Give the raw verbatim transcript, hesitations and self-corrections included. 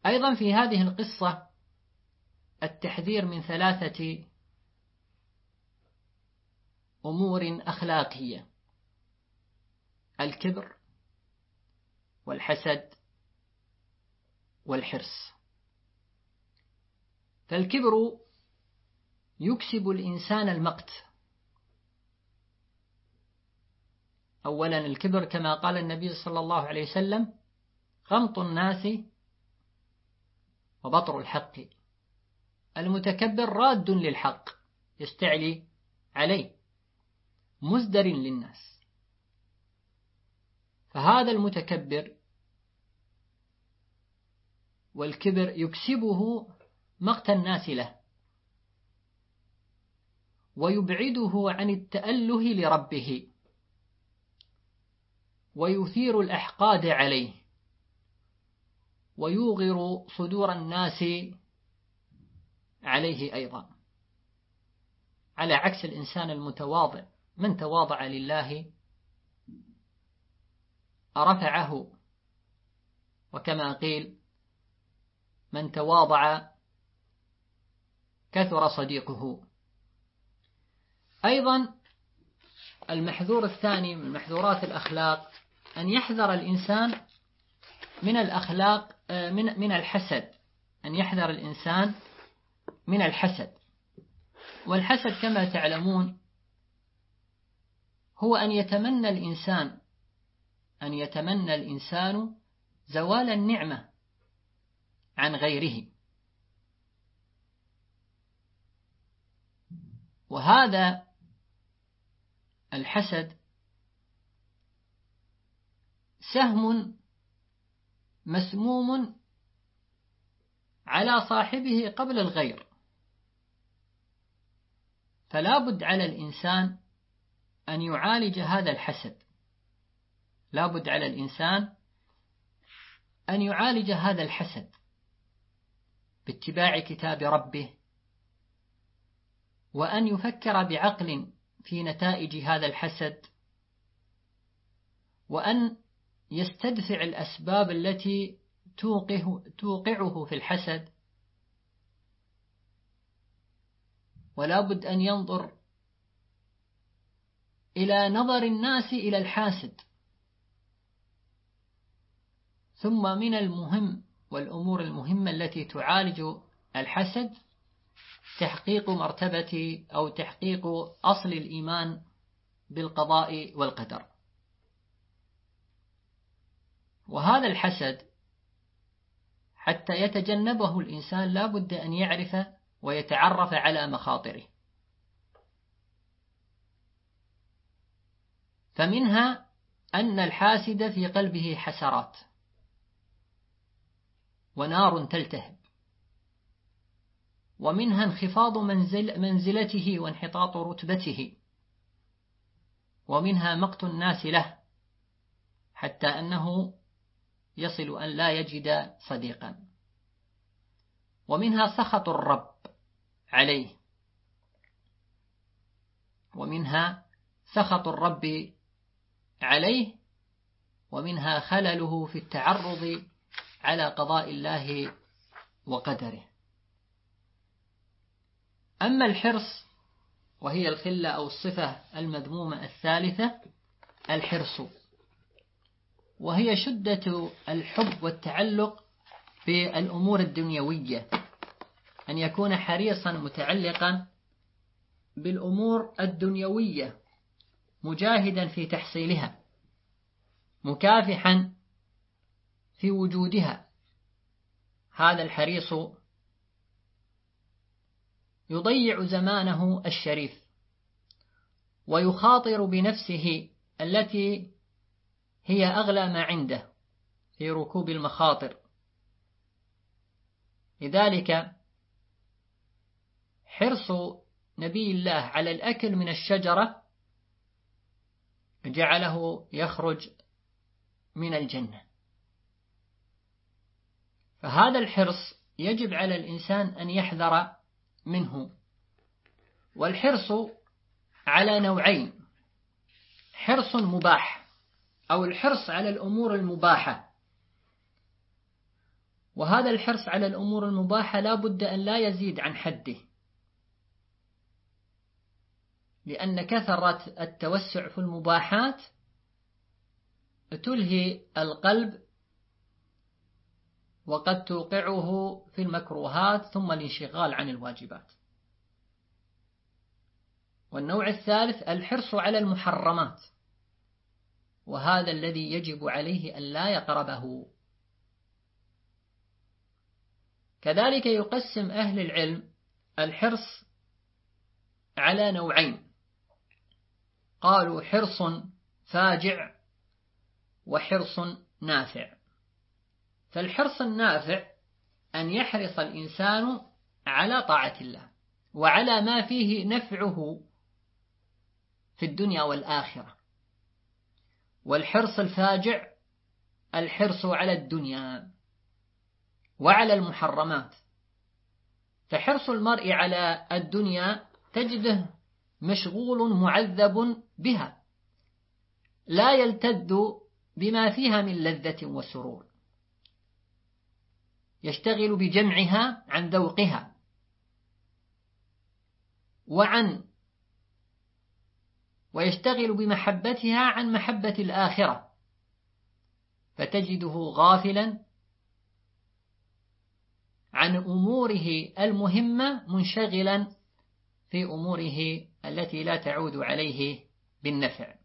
أيضا في هذه القصة التحذير من ثلاثة أمور أخلاقية: الكبر والحسد والحرص. فالكبر يكسب الإنسان المقت. أولا الكبر كما قال النبي صلى الله عليه وسلم: غمط الناس وبطر الحق. المتكبر راد للحق، يستعلي عليه، مزدر للناس. فهذا المتكبر والكبر يكسبه مقت الناس له، ويبعده عن التأله لربه، ويثير الأحقاد عليه، ويوغر صدور الناس عليه أيضا، على عكس الإنسان المتواضع. من تواضع لله رفعه، وكما قيل: من تواضع كثر صديقه. أيضا المحذور الثاني من محذورات الأخلاق أن يحذر الإنسان من الأخلاق من من الحسد، أن يحذر الإنسان من الحسد. والحسد كما تعلمون هو أن يتمنى الإنسان أن يتمنى الإنسان زوال النعمة عن غيره. وهذا الحسد سهم مسموم على صاحبه قبل الغير. فلا بد على الإنسان أن يعالج هذا الحسد، لا بد على الإنسان أن يعالج هذا الحسد باتباع كتاب ربه، وأن يفكر بعقل في نتائج هذا الحسد، وأن يستدفع الأسباب التي توقعه, توقعه في الحسد. ولا بد أن ينظر إلى نظر الناس إلى الحاسد. ثم من المهم والأمور المهمة التي تعالج الحسد تحقيق مرتبة أو تحقيق أصل الإيمان بالقضاء والقدر. وهذا الحسد حتى يتجنبه الإنسان لا بد أن يعرف ويتعرف على مخاطره. فمنها أن الحاسد في قلبه حسرات ونار تلتهب، ومنها انخفاض منزل منزلته وانحطاط رتبته، ومنها مقت الناس له حتى أنه يصل أن لا يجد صديقا، ومنها سخط الرب عليه، ومنها سخط الرب عليه، ومنها خلله في التعرض على قضاء الله وقدره. أما الحرص وهي الخلة أو الصفة المذمومة الثالثة، الحرص وهي شدة الحب والتعلق بالأمور الدنيوية، أن يكون حريصا متعلقا بالأمور الدنيوية، مجاهدا في تحصيلها، مكافحا في وجودها. هذا الحريص يضيع زمانه الشريف، ويخاطر بنفسه التي هي أغلى ما عنده في ركوب المخاطر. لذلك حرص نبي الله على الأكل من الشجرة جعله يخرج من الجنة. فهذا الحرص يجب على الإنسان أن يحذر منه. والحرص على نوعين: حرص مباح أو الحرص على الأمور المباحة، وهذا الحرص على الأمور المباحة لا بد أن لا يزيد عن حده، لأن كثرة التوسع في المباحات تلهي القلب وقد توقعه في المكروهات ثم الانشغال عن الواجبات. والنوع الثالث الحرص على المحرمات، وهذا الذي يجب عليه أن لا يقربه. كذلك يقسم أهل العلم الحرص على نوعين، قالوا حرص فاجع وحرص نافع. فالحرص النافع أن يحرص الإنسان على طاعة الله وعلى ما فيه نفعه في الدنيا والآخرة. والحرص الفاجع الحرص على الدنيا وعلى المحرمات. فحرص المرء على الدنيا تجده مشغول معذب بها، لا يلتذ بما فيها من لذة وسرور، يشتغل بجمعها عن ذوقها وعن ويشتغل بمحبتها عن محبة الآخرة، فتجده غافلا عن أموره المهمة منشغلا في أموره التي لا تعود عليه بالنفع.